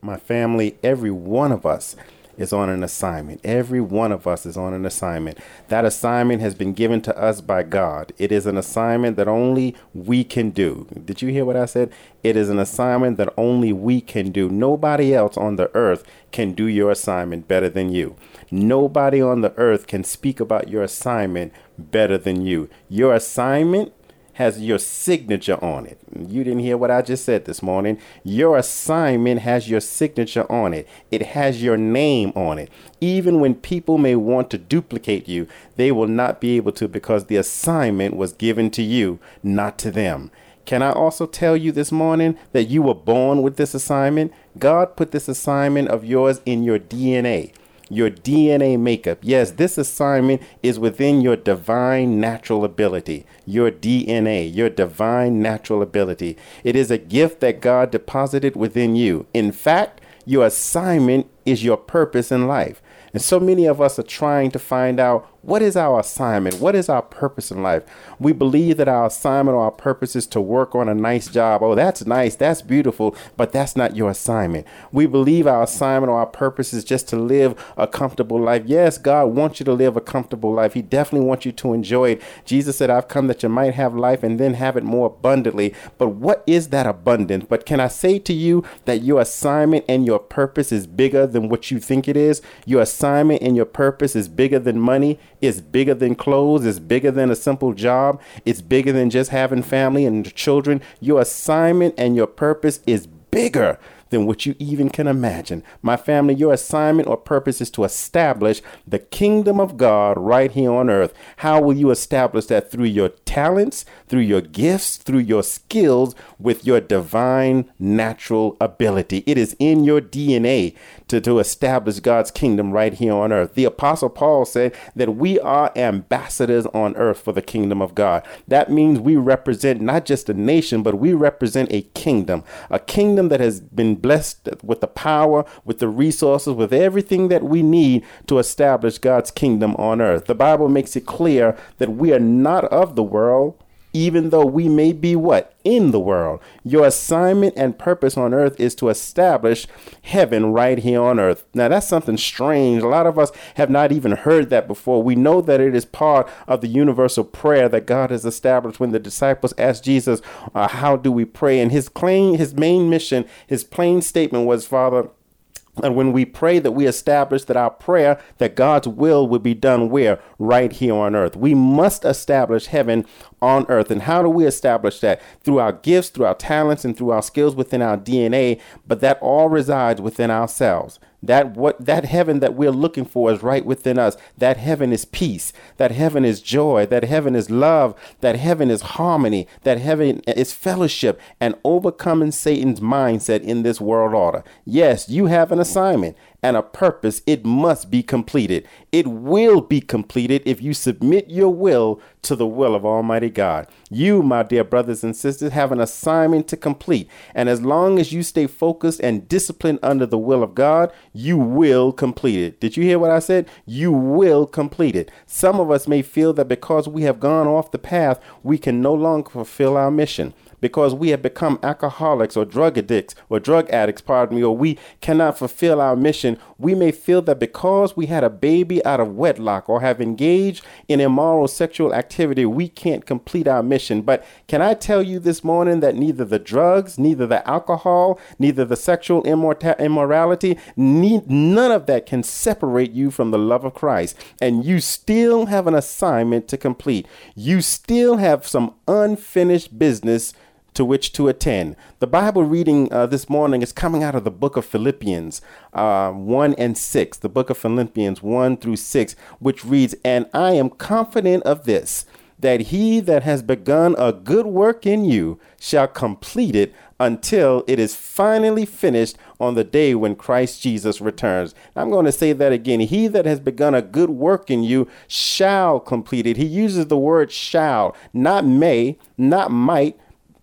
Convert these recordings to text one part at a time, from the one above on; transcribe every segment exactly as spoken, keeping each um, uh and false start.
My family, every one of us is on an assignment. Every one of us is on an assignment. That assignment has been given to us by God. It is an assignment that only we can do. Did you hear what I said? It is an assignment that only we can do. Nobody else on the earth can do your assignment better than you. Nobody on the earth can speak about your assignment better than you. Your assignment has your signature on it. You didn't hear what I just said this morning. Your assignment has your signature on it. It has your name on it. Even when people may want to duplicate you, they will not be able to, because the assignment was given to you, not to them. Can I also tell you this morning that you were born with this assignment? God put this assignment of yours in your D N A. Your D N A makeup. Yes, this assignment is within your divine natural ability, your D N A, your divine natural ability. It is a gift that God deposited within you. In fact, your assignment is your purpose in life. And so many of us are trying to find out, what is our assignment? What is our purpose in life? We believe that our assignment or our purpose is to work on a nice job. Oh, that's nice. That's beautiful. But that's not your assignment. We believe our assignment or our purpose is just to live a comfortable life. Yes, God wants you to live a comfortable life. He definitely wants you to enjoy it. Jesus said, I've come that you might have life and then have it more abundantly. But what is that abundance? But can I say to you that your assignment and your purpose is bigger than what you think it is? Your assignment and your purpose is bigger than money. It's bigger than clothes. It's bigger than a simple job. It's bigger than just having family and children. Your assignment and your purpose is bigger than what you even can imagine. My family, your assignment or purpose is to establish the kingdom of God right here on earth. How will you establish that? Through your talents, through your gifts, through your skills, with your divine natural ability. It is in your D N A to, to establish God's kingdom right here on earth. The Apostle Paul said that we are ambassadors on earth for the kingdom of God. That means we represent not just a nation, but we represent a kingdom, a kingdom that has been blessed with the power, with the resources, with everything that we need to establish God's kingdom on earth. The Bible makes it clear that we are not of the world, even though we may be what? In the world. Your assignment and purpose on earth is to establish heaven right here on earth. Now, that's something strange. A lot of us have not even heard that before. We know that it is part of the universal prayer that God has established when the disciples asked Jesus, uh, how do we pray? And his claim, his main mission, his plain statement was, Father, and when we pray that we establish that our prayer, that God's will will be done where? Right here on earth. We must establish heaven on earth. And how do we establish that? Through our gifts, through our talents, and through our skills within our D N A. But that all resides within ourselves. That what that heaven that we're looking for is right within us. That heaven is peace. That heaven is joy. That heaven is love. That heaven is harmony. That heaven is fellowship and overcoming Satan's mindset in this world order. Yes, you have an assignment and a purpose. It must be completed. It will be completed if you submit your will to the will of Almighty God. You, my dear brothers and sisters, have an assignment to complete. And as long as you stay focused and disciplined under the will of God, you will complete it. Did you hear what I said? You will complete it. Some of us may feel that because we have gone off the path, we can no longer fulfill our mission. Because we have become alcoholics or drug addicts or drug addicts, pardon me, or we cannot fulfill our mission, we may feel that because we had a baby out of wedlock or have engaged in immoral sexual activity, we can't complete our mission. But can I tell you this morning that neither the drugs, neither the alcohol, neither the sexual immorta- immorality, ne- none of that can separate you from the love of Christ. And you still have an assignment to complete. You still have some unfinished business to which to attend. The Bible reading uh, this morning is coming out of the book of Philippians uh, one and six, the book of Philippians one through six, which reads, and I am confident of this, that he that has begun a good work in you shall complete it until it is finally finished on the day when Christ Jesus returns. I'm going to say that again. He that has begun a good work in you shall complete it. He uses the word shall, not may, not might.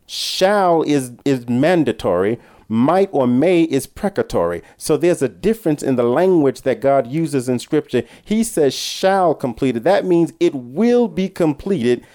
Shall is is mandatory. Might or may is precatory. So there's a difference in the language that God uses in scripture. He says shall complete it. That means it will be completed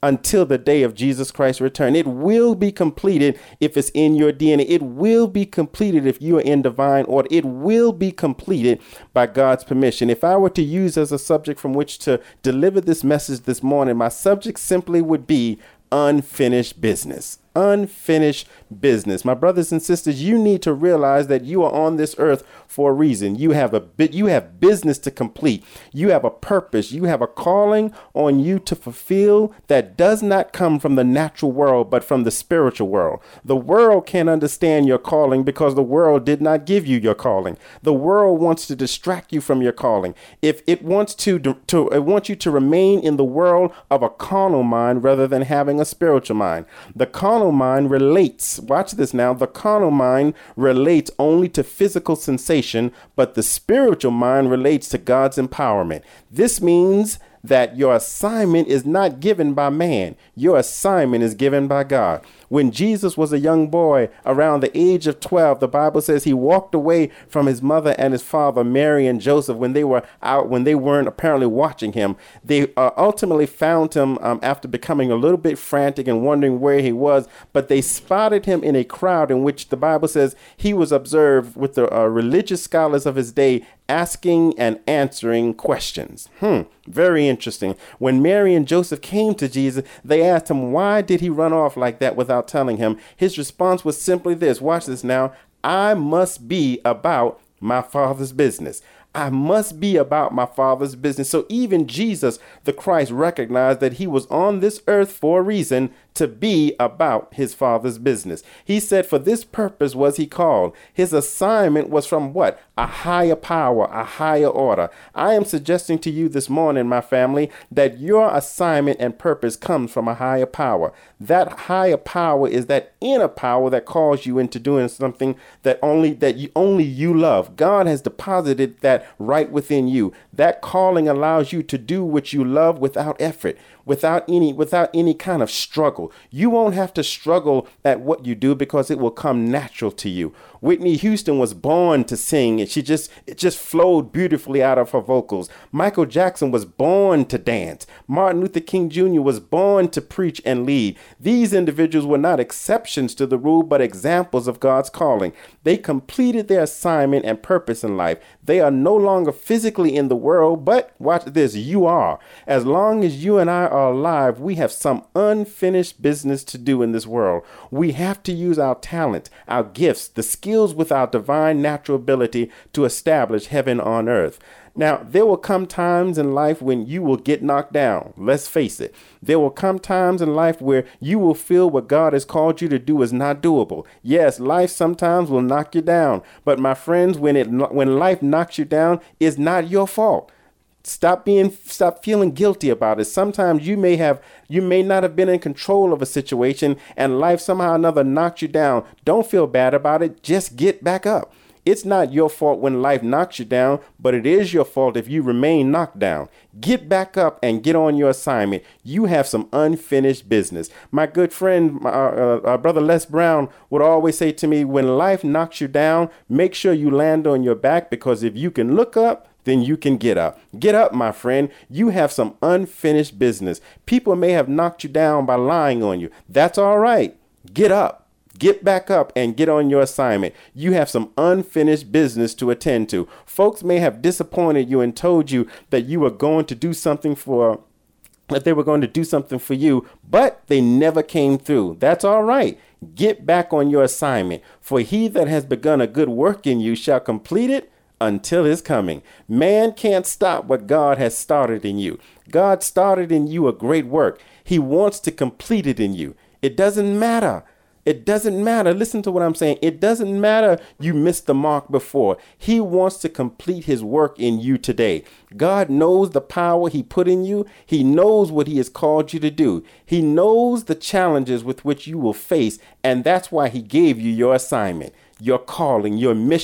until the day of Jesus Christ's return. It will be completed if it's in your D N A. It will be completed if you are in divine order. It will be completed by God's permission. If I were to use as a subject from which to deliver this message this morning, my subject simply would be unfinished business. Unfinished business. My brothers and sisters, you need to realize that you are on this earth for a reason. You have a bit, you have business to complete. You have a purpose. You have a calling on you to fulfill that does not come from the natural world, but from the spiritual world. The world can't understand your calling because the world did not give you your calling. The world wants to distract you from your calling. If it wants to, to it wants you to remain in the world of a carnal mind rather than having a spiritual mind. The carnal mind relates, watch this now, the carnal mind relates only to physical sensation, but the spiritual mind relates to God's empowerment. This means that your assignment is not given by man. Your assignment is given by God. When Jesus was a young boy around the age of twelve, the Bible says he walked away from his mother and his father, Mary and Joseph, when they were out, when they weren't apparently watching him. They uh, ultimately found him um, after becoming a little bit frantic and wondering where he was. But they spotted him in a crowd in which the Bible says he was observed with the uh, religious scholars of his day asking and answering questions. Hmm. Very interesting. When Mary and Joseph came to Jesus, they asked him, why did he run off like that without telling him? His response was simply this. Watch this now. I must be about my Father's business. I must be about my Father's business. So even Jesus, the Christ, recognized that he was on this earth for a reason, to be about his Father's business. He said for this purpose was he called. His assignment was from what? A higher power, a higher order. I am suggesting to you this morning, my family, that your assignment and purpose comes from a higher power. That higher power is that inner power that calls you into doing something that only that you only you love. God has deposited that right within you. That calling allows you to do what you love without effort, without any without any kind of struggle. You won't have to struggle at what you do because it will come natural to you. Whitney Houston was born to sing, and she just it just flowed beautifully out of her vocals. Michael Jackson was born to dance. Martin Luther King Junior was born to preach and lead. These individuals were not exceptions to the rule, but examples of God's calling. They completed their assignment and purpose in life. They are no longer physically in the world, but watch this, you are. As long as you and I are alive, we have some unfinished business to do in this world. We have to use our talent, our gifts, the skills with our divine natural ability to establish heaven on earth. Now, there will come times in life when you will get knocked down. Let's face it. There will come times in life where you will feel what God has called you to do is not doable. Yes, life sometimes will knock you down. But my friends, when it when life knocks you down, it's not your fault. Stop being, stop feeling guilty about it. Sometimes you may have, you may not have been in control of a situation and life somehow or another knocked you down. Don't feel bad about it. Just get back up. It's not your fault when life knocks you down, but it is your fault if you remain knocked down. Get back up and get on your assignment. You have some unfinished business. My good friend, my, uh, uh, Brother Les Brown would always say to me, when life knocks you down, make sure you land on your back, because if you can look up, then you can get up. Get up, my friend. You have some unfinished business. People may have knocked you down by lying on you. That's all right. Get up. Get back up and get on your assignment. You have some unfinished business to attend to. Folks may have disappointed you and told you that you were going to do something for that they were going to do something for you, but they never came through. That's all right. Get back on your assignment. For he that has begun a good work in you shall complete it until his coming. Man can't stop what God has started in you. God started in you a great work. He wants to complete it in you. It doesn't matter. It doesn't matter. Listen to what I'm saying. It doesn't matter you missed the mark before. He wants to complete his work in you today. God knows the power he put in you. He knows what he has called you to do. He knows the challenges with which you will face, and that's why he gave you your assignment, your calling, your mission,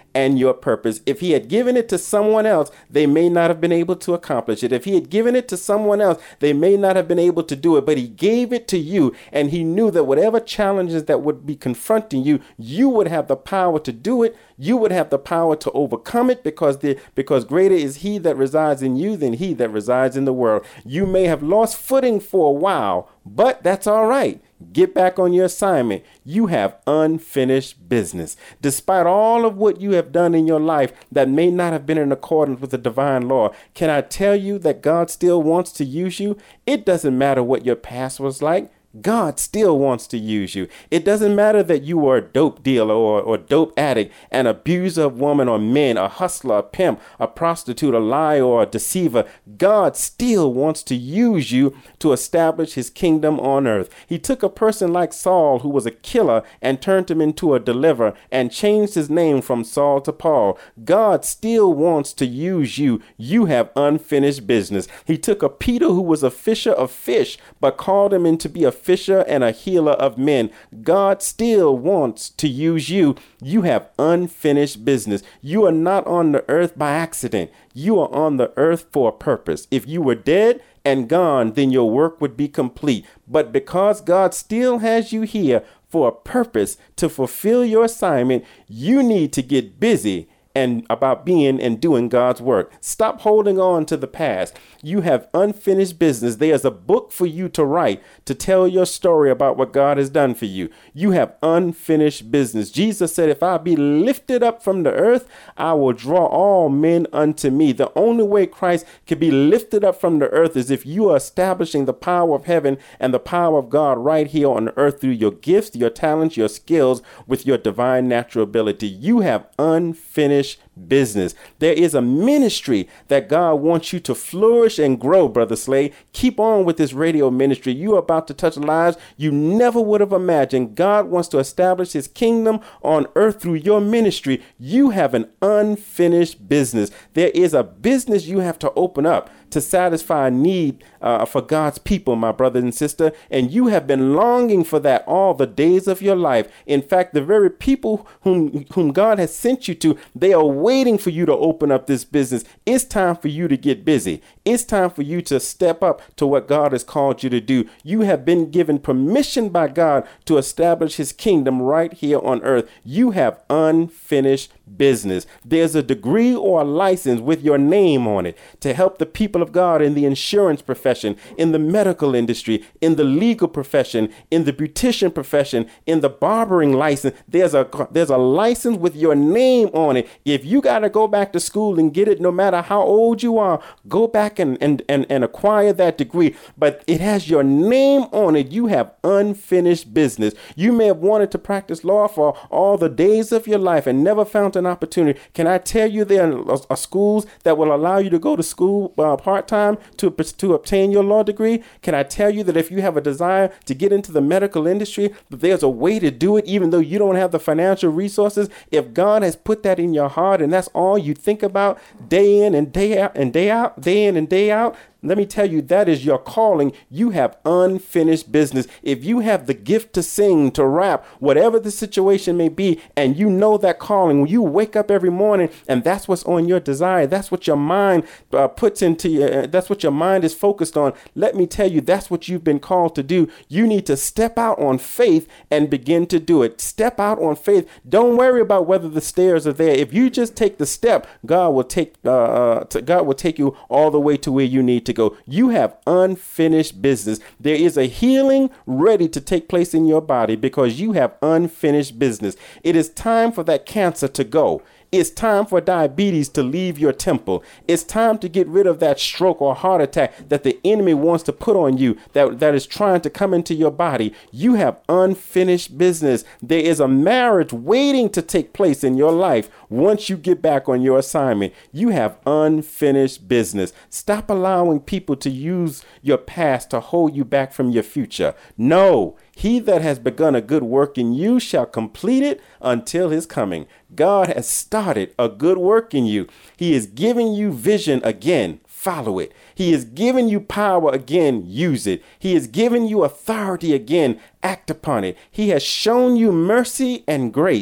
and your purpose. If he had given it to someone else, they may not have been able to accomplish it. If he had given it to someone else, they may not have been able to do it, but he gave it to you, and he knew that whatever challenges that would be confronting you, you would have the power to do it. You would have the power to overcome it because the because greater is he that resides in you than he that resides in the world. You may have lost footing for a while, but that's all right. Get back on your assignment. You have unfinished business. Despite all of what you have done in your life that may not have been in accordance with the divine law, can I tell you that God still wants to use you? It doesn't matter what your past was like. God still wants to use you. It doesn't matter that you were a dope dealer or, or dope addict, an abuser of women or men, a hustler, a pimp, a prostitute, a liar, or a deceiver. God still wants to use you to establish his kingdom on earth. He took a person like Saul, who was a killer, and turned him into a deliverer and changed his name from Saul to Paul. God still wants to use you. You have unfinished business. He took a Peter who was a fisher of fish, but called him in to be a fisher and a healer of men. God still wants to use you. You have unfinished business. You are not on the earth by accident. You are on the earth for a purpose. If you were dead and gone, then your work would be complete. But because God still has you here for a purpose to fulfill your assignment, you need to get busy and about being and doing God's work. Stop holding on to the past. You have unfinished business. There's a book for you to write to tell your story about what God has done for you. You have unfinished business. Jesus said, if I be lifted up from the earth, I will draw all men unto me. The only way Christ can be lifted up from the earth is if you are establishing the power of heaven and the power of God right here on the earth through your gifts, your talents, your skills, with your divine natural ability. You have unfinished business. There is a ministry that God wants you to flourish and grow, Brother Slade. Keep on with this radio ministry. You are about to touch lives you never would have imagined. God wants to establish his kingdom on earth through your ministry. You have an unfinished business. There is a business you have to open up to satisfy a need uh, for God's people, my brother and sister. And you have been longing for that all the days of your life. In fact, the very people whom, whom God has sent you to, they are waiting for you to open up this business. It's time for you to get busy. It's time for you to step up to what God has called you to do. You have been given permission by God to establish his kingdom right here on earth. You have unfinished business. There's a degree or a license with your name on it to help the people of God in the insurance profession, in the medical industry, in the legal profession, in the beautician profession, in the barbering license. There's a there's a license with your name on it. If you got to go back to school and get it, no matter how old you are, go back and, and, and, and acquire that degree. But it has your name on it. You have unfinished business. You may have wanted to practice law for all the days of your life and never found an opportunity. Can I tell you there are, are schools that will allow you to go to school uh, part-time to, to obtain your law degree? Can I tell you that if you have a desire to get into the medical industry, that there's a way to do it even though you don't have the financial resources? If God has put that in your heart and that's all you think about day in and day out and day out, day in and day out, let me tell you, that is your calling. You have unfinished business. If you have the gift to sing, to rap, whatever the situation may be, and you know that calling, when you wake up every morning and that's what's on your desire, that's what your mind uh, puts into you, uh, that's what your mind is focused on. Let me tell you, that's what you've been called to do. You need to step out on faith and begin to do it. Step out on faith. Don't worry about whether the stairs are there. If you just take the step, God will take uh, uh, to, God will take you all the way to where you need to go. You have unfinished business. There is a healing ready to take place in your body because you have unfinished business. It is time for that cancer to go. It's time for diabetes to leave your temple. It's time to get rid of that stroke or heart attack that the enemy wants to put on you, that, that is trying to come into your body. You have unfinished business. There is a marriage waiting to take place in your life once you get back on your assignment. You have unfinished business. Stop allowing people to use your past to hold you back from your future. No. He that has begun a good work in you shall complete it until his coming. God has started a good work in you. He is giving you vision again. Follow it. He is giving you power again. Use it. He is giving you authority again. Act upon it. He has shown you mercy and grace.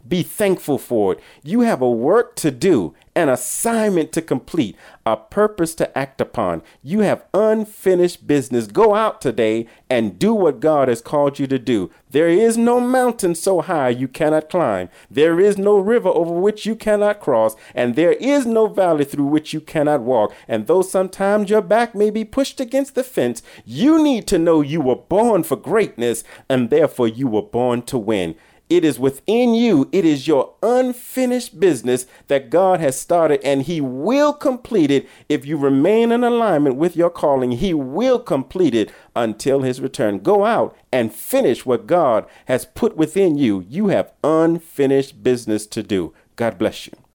Be thankful for it. You have a work to do, an assignment to complete, a purpose to act upon. You have unfinished business. Go out today and do what God has called you to do. There is no mountain so high you cannot climb. There is no river over which you cannot cross, and there is no valley through which you cannot walk. And though sometimes your back may be pushed against the fence, you need to know you were born for greatness, and therefore you were born to win. It is within you. It is your unfinished business that God has started, and he will complete it if you remain in alignment with your calling. He will complete it until his return. Go out and finish what God has put within you. You have unfinished business to do. God bless you.